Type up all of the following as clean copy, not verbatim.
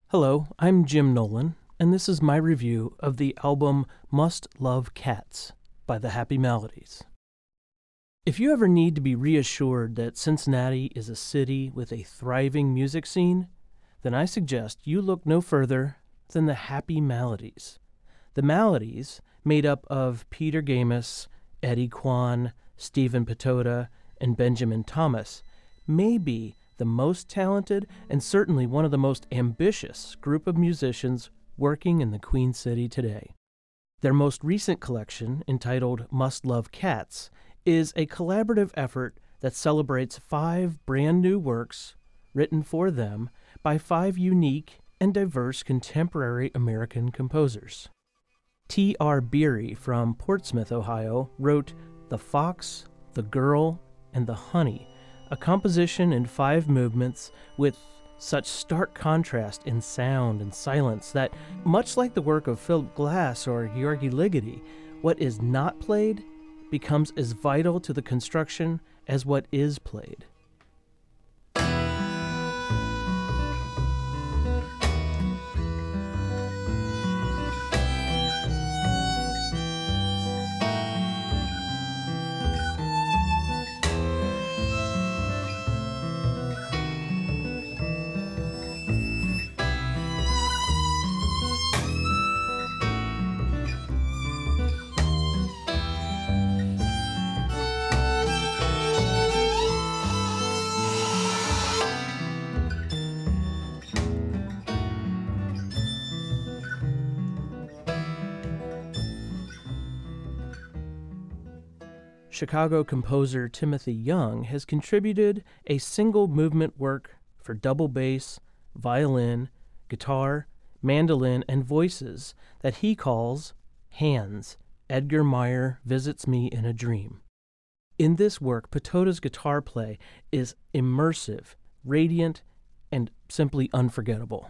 Hello, I'm Jim Nolan, and this is my review of the album Must Love Cats by the Happy Melodies. If you ever need to be reassured that Cincinnati is a city with a thriving music scene, then I suggest you look no further than the Happy Melodies. The Melodies, made up of Peter Gamis, Eddie Kwan, Stephen Patoda, and Benjamin Thomas, may be the most talented and certainly one of the most ambitious group of musicians working in the Queen City today. Their most recent collection, entitled Must Love Cats, is a collaborative effort that celebrates 5 brand new works written for them by 5 unique and diverse contemporary American composers. T.R. Beery from Portsmouth, Ohio, wrote The Fox, the Girl, and the Honey, a composition in 5 movements with such stark contrast in sound and silence that, much like the work of Philip Glass or György Ligeti, what is not played becomes as vital to the construction as what is played. Chicago composer Timothy Young has contributed a single movement work for double bass, violin, guitar, mandolin, and voices that he calls Hands, Edgar Meyer Visits Me in a Dream. In this work, Patoda's guitar play is immersive, radiant, and simply unforgettable.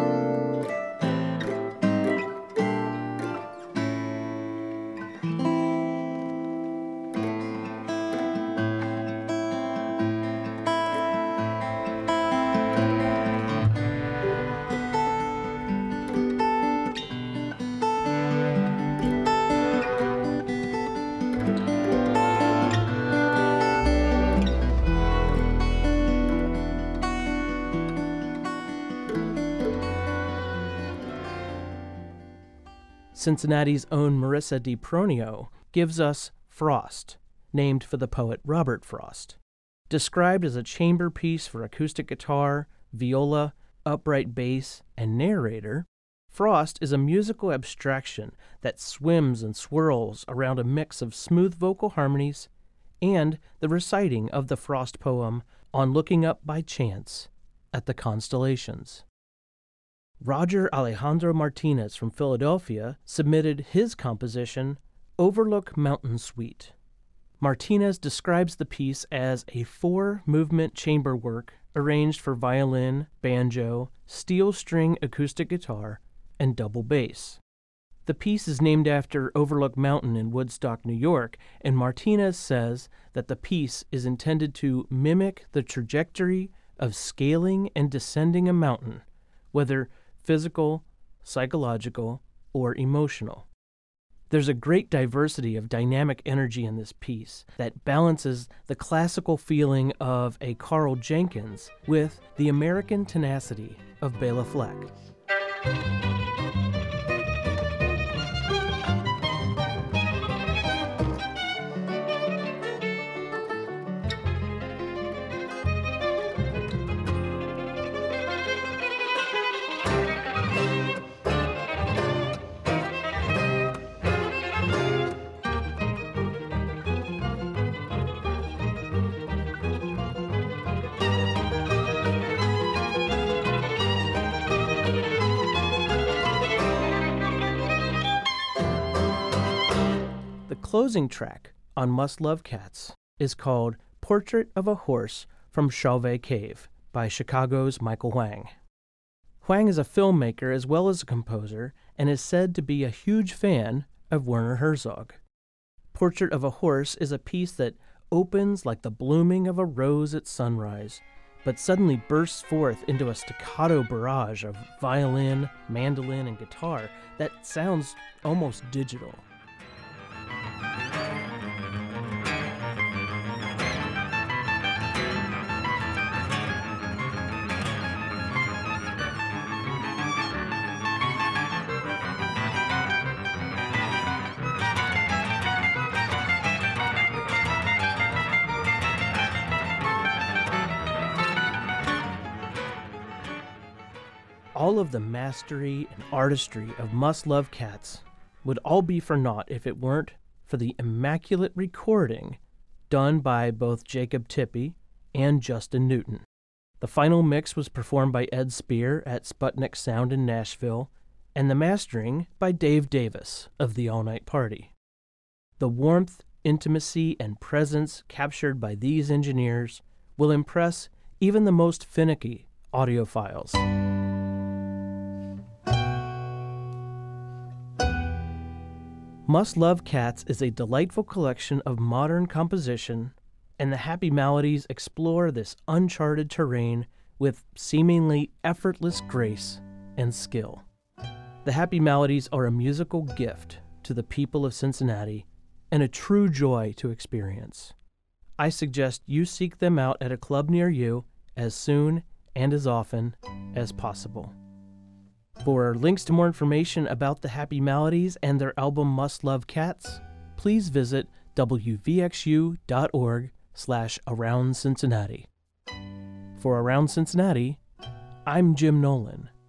Cincinnati's own Marissa Di Pronio gives us Frost, named for the poet Robert Frost. Described as a chamber piece for acoustic guitar, viola, upright bass, and narrator, Frost is a musical abstraction that swims and swirls around a mix of smooth vocal harmonies and the reciting of the Frost poem On Looking Up by Chance at the Constellations. Roger Alejandro Martinez from Philadelphia submitted his composition, Overlook Mountain Suite. Martinez describes the piece as a 4-movement chamber work arranged for violin, banjo, steel string acoustic guitar, and double bass. The piece is named after Overlook Mountain in Woodstock, New York, and Martinez says that the piece is intended to mimic the trajectory of scaling and descending a mountain, whether physical, psychological, or emotional. There's a great diversity of dynamic energy in this piece that balances the classical feeling of a Carl Jenkins with the American tenacity of Bela Fleck. The closing track on Must Love Cats is called Portrait of a Horse from Chauvet Cave by Chicago's Michael Hwang. Hwang is a filmmaker as well as a composer and is said to be a huge fan of Werner Herzog. Portrait of a Horse is a piece that opens like the blooming of a rose at sunrise, but suddenly bursts forth into a staccato barrage of violin, mandolin, and guitar that sounds almost digital. All of the mastery and artistry of Must Love Cats would all be for naught if it weren't for the immaculate recording done by both Jacob Tippie and Justin Newton. The final mix was performed by Ed Spear at Sputnik Sound in Nashville, and the mastering by Dave Davis of the All Night Party. The warmth, intimacy, and presence captured by these engineers will impress even the most finicky audiophiles. Must Love Cats is a delightful collection of modern composition, and the Happy Melodies explore this uncharted terrain with seemingly effortless grace and skill. The Happy Melodies are a musical gift to the people of Cincinnati and a true joy to experience. I suggest you seek them out at a club near you as soon and as often as possible. For links to more information about the Happy Melodies and their album Must Love Cats, please visit wvxu.org/AroundCincinnati. For Around Cincinnati, I'm Jim Nolan.